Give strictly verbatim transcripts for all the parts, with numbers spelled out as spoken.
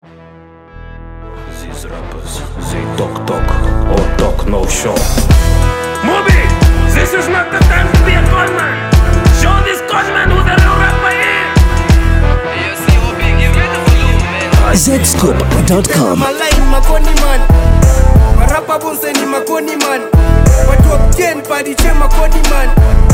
These rappers, they talk talk or talk no show. Moby, this is not the time to be a conman. Show this conman who the real rapper is. Z Scoop dot com. Malai makoni man, marapa bonse ni makoni man. Watu objen padi che makoni man.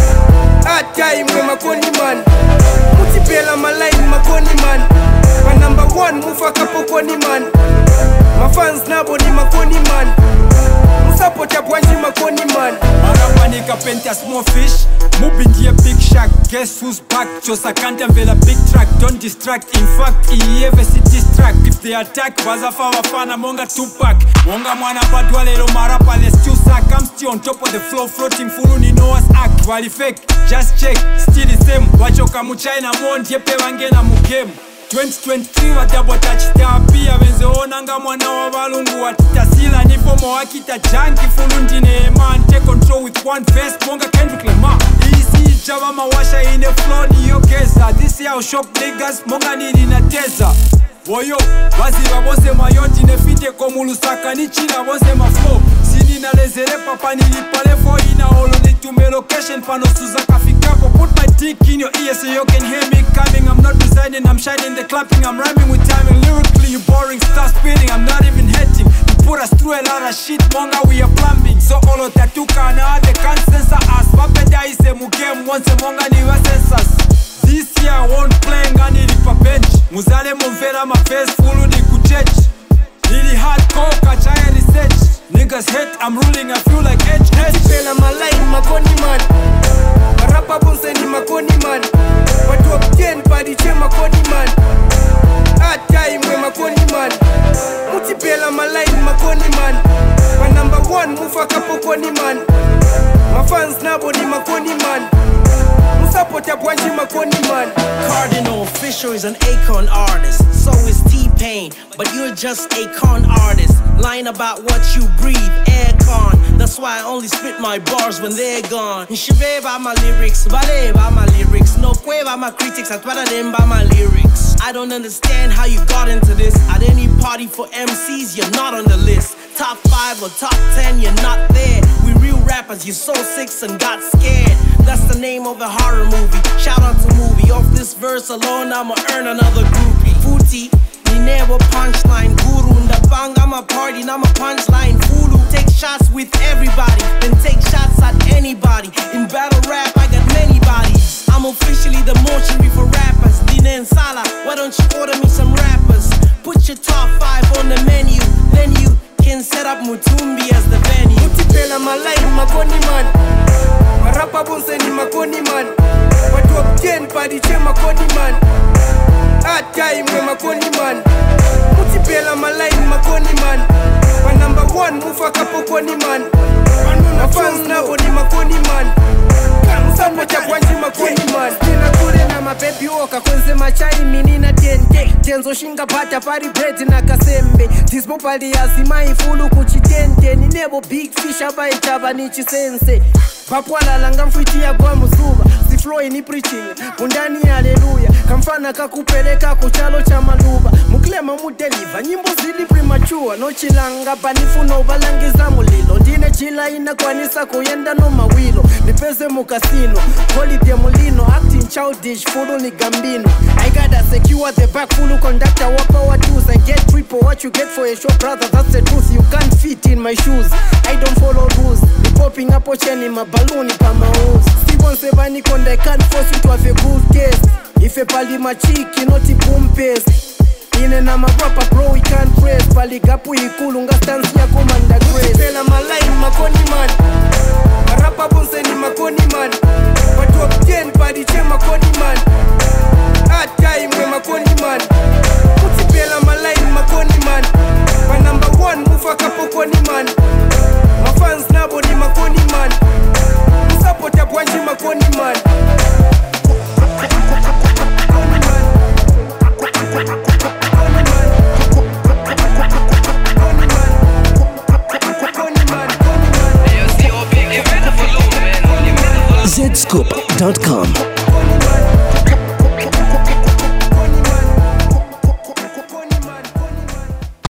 Atai mwe makoni man. Mutipela malai makoni man. My number one mufa kapokoni man. My fans nabo ni makoni man. Musapota bwanji makoni man. Marapa nika penta small fish. Moving to a big shack. Guess who's back? Chosa can't unveil a big track. Don't distract. In fact, he ever see distract. If they attack, wazafa wafana monga Tupac. Monga mwana badwa lelo marapa let's still sack. I'm still on top of the floor floating fulu ni Noah's Ark. Wali fake, just check, still the same. Wachoka mu China mond yepe wangena mu game. twenty twenty-three wadabo touchdown pia wenze onanga mwana wa balungu watitasila nifomo wakita janki fulundine man take control with one verse monga Kendrick Lamar easy java mawasha in the flow ni yokeza this year shop niggas monga nini na teza woyo waziba bose mayoti nefite komulusaka ni china bose maflow sini na lezere papa nilipale for ina olo nitume location pano suzaka fikapo put my dick in your ear so you can hear me coming I'm not designing I'm shining the clapping I'm rhyming with timing lyrically you boring start spitting I'm not even hating you put us through a lot of shit monga we are plumbing so olo tatuka na they can't censor us wapeda ise mu game once monga ni wa censors this year I won't play ngani lipa bench muzale mumvera my face fulu ni kuchech really hardcore kachaya research niggas hate I'm ruling I feel like H H Pela malai makoni man. Marapa bonse ni makoni man. Watu objen padi che makoni man. Atai mwe makoni man. Mutipela malai makoni man. My number one mufa kapokoni man. My fans nabo ni makoni man. Musapota bwanji makoni man. Cardinal Fisher is an Akon artist. So is T-Pain, but you're just a con artist. Lying about what you breathe, aircon. That's why I only spit my bars when they're gone. Shibe by my lyrics, bale by my lyrics. No kwe by my critics, I twada them by my lyrics. I don't understand how you got into this. At any party for M Cs, you're not on the list. Top five or top ten, you're not there. We real rappers, you so sick and got scared. That's the name of a horror movie. Shout out to movie. Off this verse alone, I'ma earn another groupie. Footy, ni never punchline. Guru, ndapanga, I'm a party, I'm a punchline. Fulu, take shots with everybody, then take shots at anybody. In battle rap, I got many bodies. I'm officially the motion before rappers. Dina and Sala, why don't you order me some rappers? Put your top five on the menu, then you can set up Mutumbi as the venue. Mutipela malai makoni man. Marapa bonse ni makoni man. Watu objen padi che makoni man. Atai mwe makoni man. Mutipela malai makoni man. My number one mufa kapokoni man. My fans nabo ni makoni man. Musapota bwanji makoni man. Tina kule na mapepi oka kwenze machai mini na tente. Tenzo shinga pata pari bread na kasembe. Dismo pali yazima ifulu kuchitente. Ni nebo big fish aba itaba ni chisense. Papwala langa mfiti ya kwa musuba. Si flow ni preaching, undani haleluya. Kamfana kakupeleka kuchalo cha maluba. Muklema mudeliva, nyimbo zili premature. No chilanga panifu no balangiza mulilo. Dine chila ina kwanisa kuyenda no mawilo. Nipeze mukasino, holiday mulino. Acting childish, fulu ni gambino. I gotta secure the back, fulu conductor, wapa watus. I get triple, what you get for a show, brother, that's the truth. You can't fit in my shoes, I don't follow rules. Ni popping up ocheni mabaluni pa maus. Stephen Sebani konda, I can't force you to have a good taste. If a pali machiki, not a boom paste. Ine na mapapa bro, we can't praise. Pali gapu ikulu, nga stance ya komanda grace. Pela malai makoni man. Marapa bonse ni makoni man. Watu objen padi che makoni man. Atai mwe makoni man. Mutipela malai makoni man. My number one mufa kapokoni man. My fans nabo ni makoni man. Musapota bwanji makoni man. Z Scoop dot com.